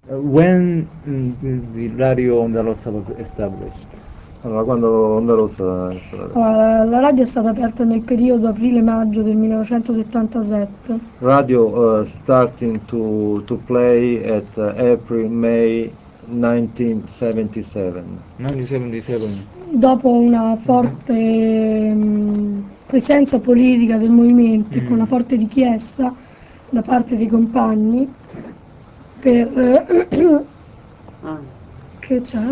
When the Radio Onda Rossa was established? Allora, quando Onda Rossa è stata aperta? Allora, la radio è stata aperta nel periodo aprile-maggio del 1977. Radio starting to play at April-May 1977. 1977. Dopo una forte presenza politica del movimento, con una forte richiesta da parte dei compagni per che c'è?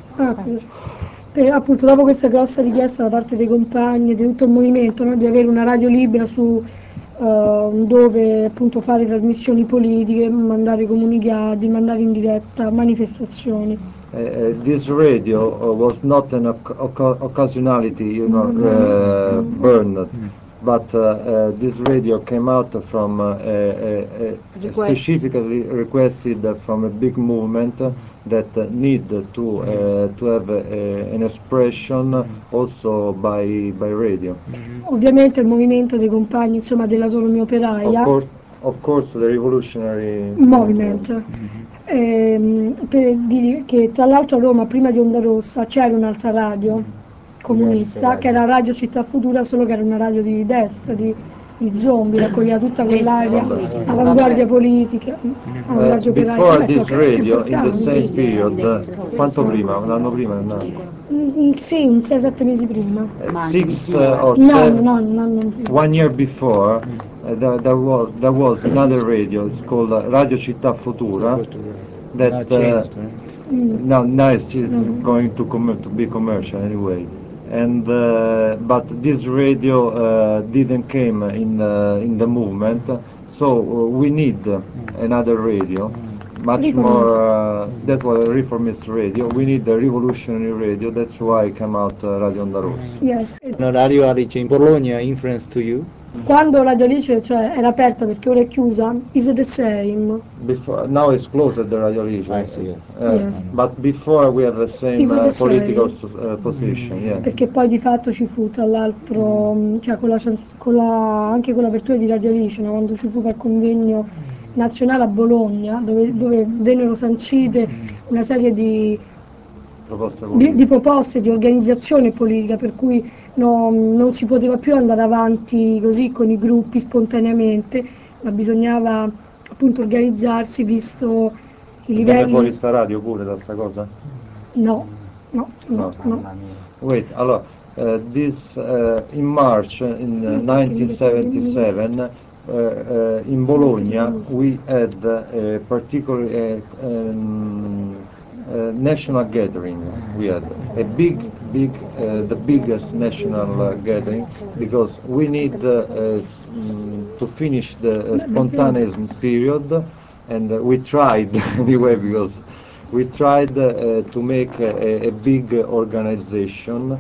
Appunto, dopo questa grossa richiesta da parte dei compagni e di tutto il movimento, no, di avere una radio libera su dove appunto fare trasmissioni politiche, mandare comunicati, mandare in diretta manifestazioni. This radio was not an occasionality, burned, but this radio came out from specifically requested from a big movement that need to have an expression also by radio. Ovviamente il movimento dei compagni, insomma, dell'autonomia operaia. Of course, the revolutionary movement. Per dire che tra l'altro a Roma prima di Onda Rossa c'era un'altra radio comunista che era Radio Città Futura, solo che era una radio di destra, di zombie, raccoglieva tutta quell'area, avanguardia politica, avanguardia operaia. Before this radio, in the same period, quanto prima? Un anno prima? Sì, un 6-7 mesi prima. 6 or 7? No, un anno prima. 1 year before, there was another radio. It's called Radio Città Futura. That now it's going to be commercial anyway. And but this radio didn't came in the movement, so we need another radio. Much more, that was a reformist radio. We need a revolutionary radio. That's why came out Radio Onda Rossa. Yes. Radio Alice in Bologna influence to you? Quando Radio Alice, cioè, era aperta perché ora è chiusa, is the same. Before, now it's closed, the Radio Alice. I see, yes. Yes. But before we have the same political position. Yeah. Perché poi di fatto ci fu tra l'altro, cioè anche con l'apertura di Radio Alice, no? Quando ci fu quel convegno nazionale a Bologna, dove vennero sancite una serie di proposte di organizzazione politica, per cui non si poteva più andare avanti così con i gruppi spontaneamente, ma bisognava appunto organizzarsi visto i livelli. Viene fuori sta radio pure da sta cosa? No. Wait, allora, this in March in 1977 in Bologna we had a particular national gathering. We had a big, the biggest national gathering, because we need to finish the spontaneism period, and we tried anyway, because we tried to make a big organization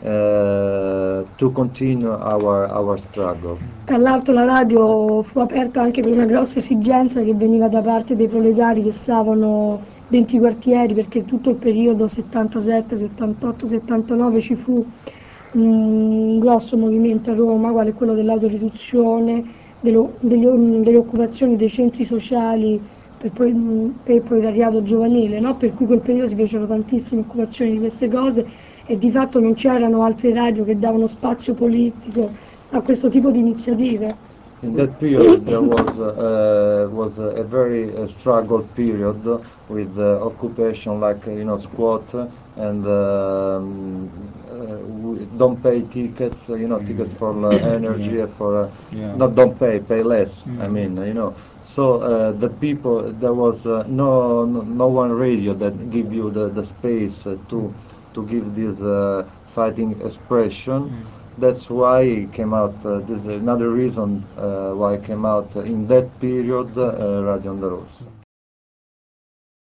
to continue our struggle. Tra l'altro la radio fu aperta anche per una grossa esigenza che veniva da parte dei proletari che stavano dentro i quartieri, perché tutto il periodo 77, 78, 79 ci fu un grosso movimento a Roma, quale quello dell'autoriduzione, delle occupazioni dei centri sociali per il proletariato giovanile, no? Per cui quel periodo si fecero tantissime occupazioni di queste cose e di fatto non c'erano altre radio che davano spazio politico a questo tipo di iniziative. In that period there was a very struggle period with occupation like squat and don't pay tickets, tickets for energy, for not don't pay less. I mean, So the people, there was no one radio that give you the space to give this fighting expression. That's why it came out. This is another reason why it came out in that period, Radio Onda Rossa.